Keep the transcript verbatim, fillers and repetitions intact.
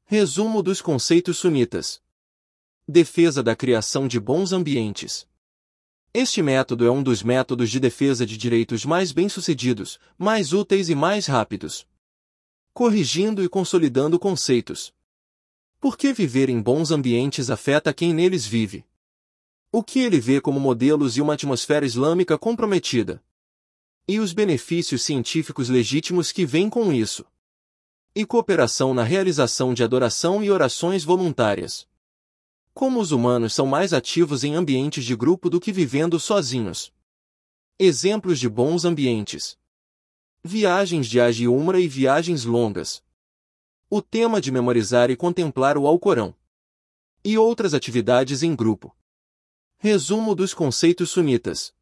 Resumo dos conceitos sunitas. Defesa da criação de bons ambientes. Este método é um dos métodos de defesa de direitos mais bem-sucedidos, mais úteis e mais rápidos. Corrigindo e consolidando conceitos. Por que viver em bons ambientes afeta quem neles vive? O que ele vê como modelos e uma atmosfera islâmica comprometida? E os benefícios científicos legítimos que vêm com isso? E cooperação na realização de adoração e orações voluntárias. Como os humanos são mais ativos em ambientes de grupo do que vivendo sozinhos. Exemplos de bons ambientes. Viagens de Hajj e Umra e viagens longas. O tema de memorizar e contemplar o Alcorão. E outras atividades em grupo. Resumo dos conceitos sunitas.